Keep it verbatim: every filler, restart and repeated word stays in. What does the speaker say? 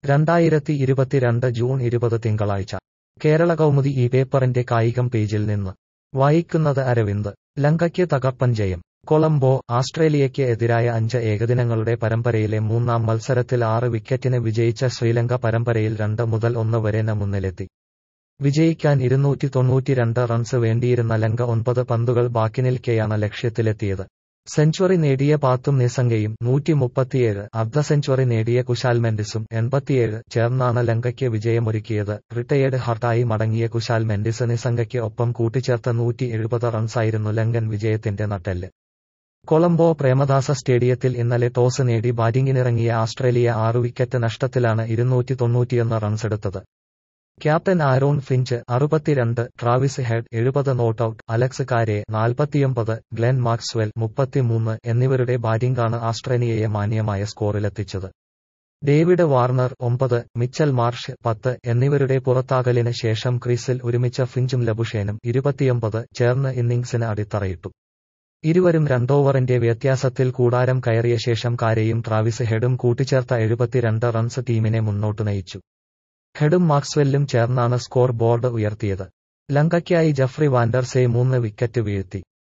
രണ്ടായിരത്തി ഇരുപത്തിരണ്ട് ജൂൺ ഇരുപത് തിങ്കളാഴ്ച കേരള കൗമുദി ഈ പേപ്പറിന്റെ കായികം പേജിൽ നിന്ന് വായിക്കുന്നത് അരവിന്ദ്. ലങ്കയ്ക്ക് തകർപ്പൻ ജയം. കൊളംബോ. ആസ്ട്രേലിയയ്ക്ക് എതിരായ അഞ്ച് ഏകദിനങ്ങളുടെ പരമ്പരയിലെ മൂന്നാം മത്സരത്തിൽ ആറ് വിക്കറ്റിന് വിജയിച്ച ശ്രീലങ്ക പരമ്പരയിൽ രണ്ട് മുതൽ ഒന്ന് വരെ ന് മുന്നിലെത്തി. വിജയിക്കാൻ ഇരുന്നൂറ്റി തൊണ്ണൂറ്റിരണ്ട് റൺസ് വേണ്ടിയിരുന്ന ലങ്ക ഒൻപത് പന്തുകൾ ബാക്കി നിൽക്കെയാണ് ലക്ഷ്യത്തിലെത്തിയത്. സെഞ്ചുറി നേടിയ പാത്തും നിസംഗയും നൂറ്റി മുപ്പത്തിയേഴ്, അർദ്ധ സെഞ്ചുറി നേടിയ കുശാൽ മെൻഡിസും എൺപത്തിയേഴ് ചേർന്നാണ് ലങ്കയ്ക്ക് വിജയമൊരുക്കിയത്. റിട്ടയേർഡ് ഹർട്ടായി മടങ്ങിയ കുശാൽ മെൻഡിസ് നിസംഗയ്ക്ക് ഒപ്പം കൂട്ടിച്ചേർത്ത നൂറ്റി എഴുപത് റൺസായിരുന്നു ലങ്കൻ വിജയത്തിന്റെ നട്ടെല്ല്. കൊളംബോ പ്രേമദാസ സ്റ്റേഡിയത്തിൽ ഇന്നലെ ടോസ് നേടി ബാറ്റിംഗിനിറങ്ങിയ ആസ്ട്രേലിയ ആറു വിക്കറ്റ് നഷ്ടത്തിലാണ് ഇരുന്നൂറ്റി തൊണ്ണൂറ്റിയൊന്ന് റൺസെടുത്തത്. ക്യാപ്റ്റൻ ആരോൺ ഫിഞ്ച് അറുപത്തിരണ്ട്, ട്രാവിസ് ഹെഡ് എഴുപത് നോട്ടൌട്ട്, അലക്സ് കാരെ നാൽപ്പത്തിയൊമ്പത്, ഗ്ലെൻ മാക്സ്വെൽ മുപ്പത്തിമൂന്ന് എന്നിവരുടെ ബാറ്റിംഗാണ് ആസ്ട്രേലിയയെ മാന്യമായ സ്കോറിലെത്തിച്ചത്. ഡേവിഡ് വാർണർ ഒമ്പത്, മിച്ചൽ മാർഷ് പത്ത് എന്നിവരുടെ പുറത്താകലിന് ശേഷം ക്രീസിൽ ഒരുമിച്ച ഫിഞ്ചും ലബുഷേനും ഇരുപത്തിയൊമ്പത് ചേർന്ന് ഇന്നിംഗ്സിന് അടിത്തറയിട്ടു. ഇരുവരും രണ്ടോവറിന്റെ വ്യത്യാസത്തിൽ കൂടാരം കയറിയ ശേഷം കാരെയും ട്രാവിസ് ഹെഡും കൂട്ടിച്ചേർത്ത എഴുപത്തിരണ്ട് റൺസ് ടീമിനെ മുന്നോട്ടു നയിച്ചു. ഹെഡും മാക്സ്വെല്ലും ചേർന്നാണ് സ്കോർ ബോർഡ് ഉയർത്തിയത്. ലങ്കയ്ക്കായി ജഫ്രി വാൻഡർസെ മൂന്ന് വിക്കറ്റ് വീഴ്ത്തി.